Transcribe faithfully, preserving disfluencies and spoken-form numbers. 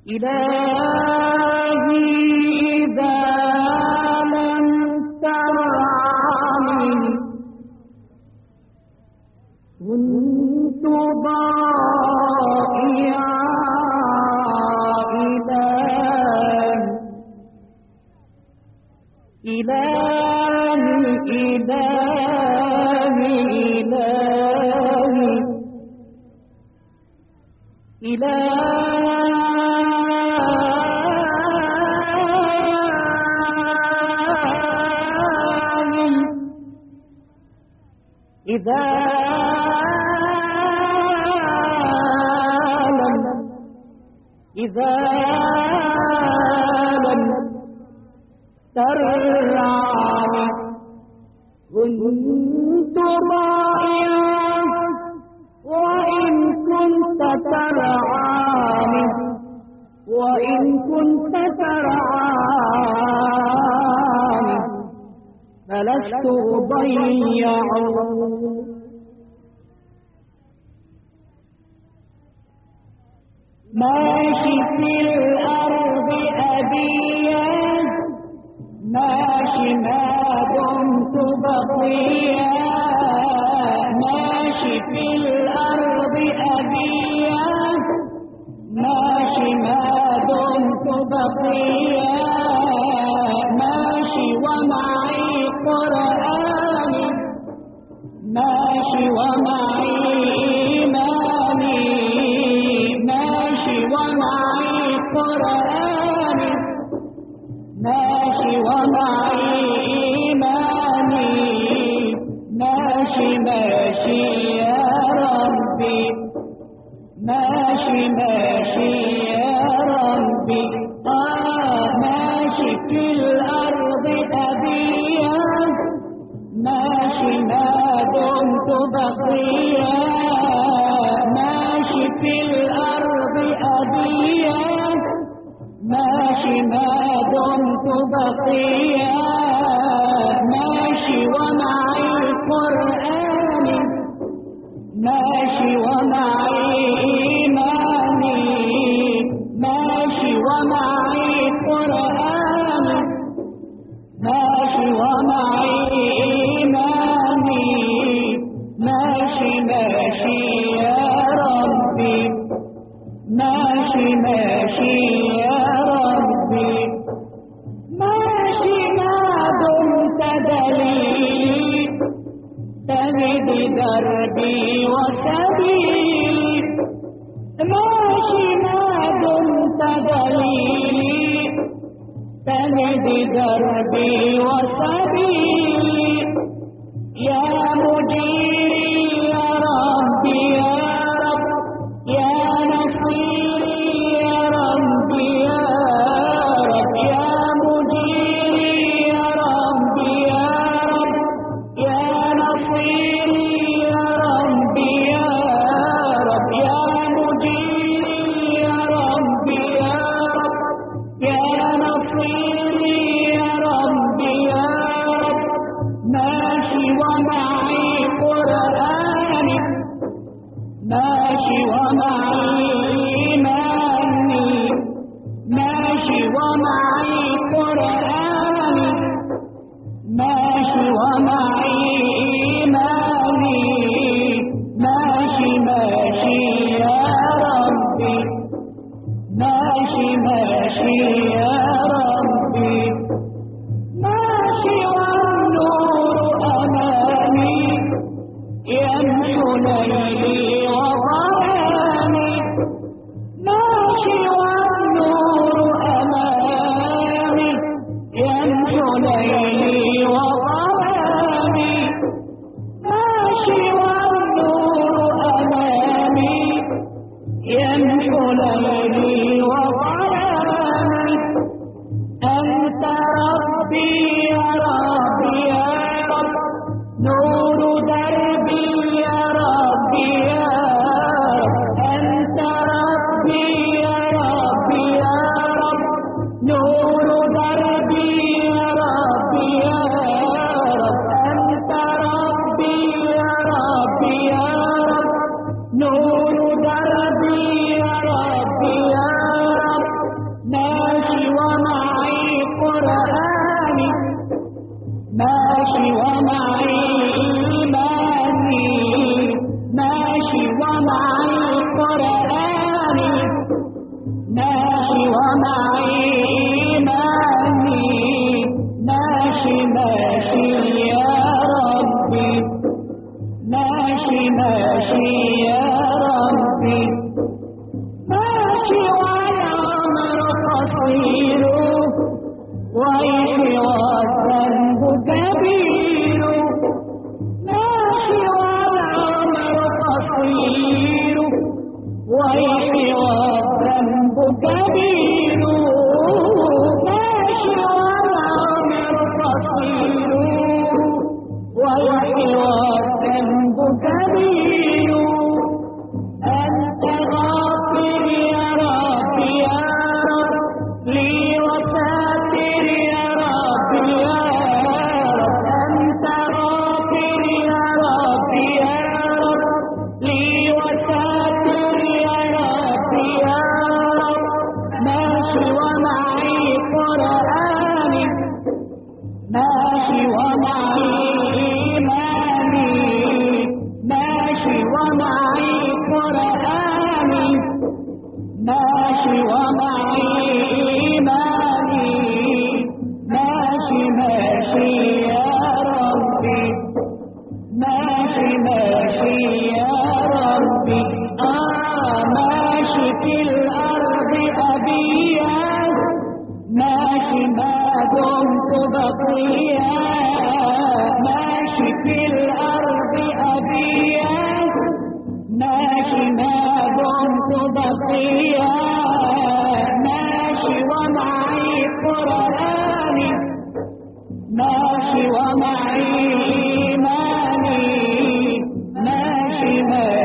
إلهي إذا لم ترعني كنت ضائعا إلهي إلهي إلهي إلهي إذا لم إذا لم ترعني كنت ضائعا وإن كنت ترعاني وإن كنت ترعاني فلست أضيع ماشي في الأرض أبيا ماشي ما دمت بقيا ماشي في الأرض أبيا ماشي ما دمت بقيا ماشي ومعي قرآني ماشي ومعي إيماني ماشي ومعي قرآني ماشي ومعي إيماني ماشي ماشي يا ربي ماشي ماشي يا ربي آه ماشي في الأرض أبيا ماشي ما دمت بقيا ماشي في الأرض أبيا ماشي ما دمت بقيا ماشي ومعي قرآن ماشي ومعي إيماني ماشي ومعي قرآن ماشي ومعي إيماني ماشي ماشي يا ربي ماشي ماشي يا ربي ماشي ما دمت دليلي تهد دربي وسبيلي ماشي ما دمت دليلي تهد دربي وسبيلي يا مجيري يا ربي يا رب يا نصيري يا ربي يا رب يا مجيري يا ربي يا رب يا نصيري يا ربي يا رب يا مجيري يا ربي يا رب يا نصيري يا ربي يا رب ماشي ومعي قرآني ماشي ومعي إيماني ماشي ومعي قرآني ماشي ومعي إيماني ماشي ماشي يا ربي ماشي ماشي يا ربي ماشي والنور أمامي يمحو ليلي وظلامي ماشي والنور أمامي يمحو ليلي وظلامي ماشي والنور أمامي يمحو ليلي وظلامي أنت ربي يا ربي يا رب نور دربي يا ربي يا رب أنت ربي يا ربي يا رب نور دربي يا ربي يا رب أنت ربي يا ربي يا رب نور دربي يا ربي يا رب قصير ويحيى والذنب كبير ماشي والعمر قصير ويحيى والذنب كبير ماشي والعمر قصير ويحيى والذنب كبير أنت غافر يا رب يا رب لي وساتر يا رب يا رب أنت غافر يا رب يا رب لي وساتر يا رب يا رب ماشي ومعي قرآني ماشي ومعي إيماني ماشي ومعي قرآني ماشي ومعي إيماني ماشي ماشي يا ربي ماشي ماشي يا ربي آه ماشي في الأرض أبيا ماشي ما دمت بقيا ماشي في الأرض أبيا ماشي ما دمت بقيا ماشي ومعي قرآني ماشي ومعي إيماني ماشي ماشي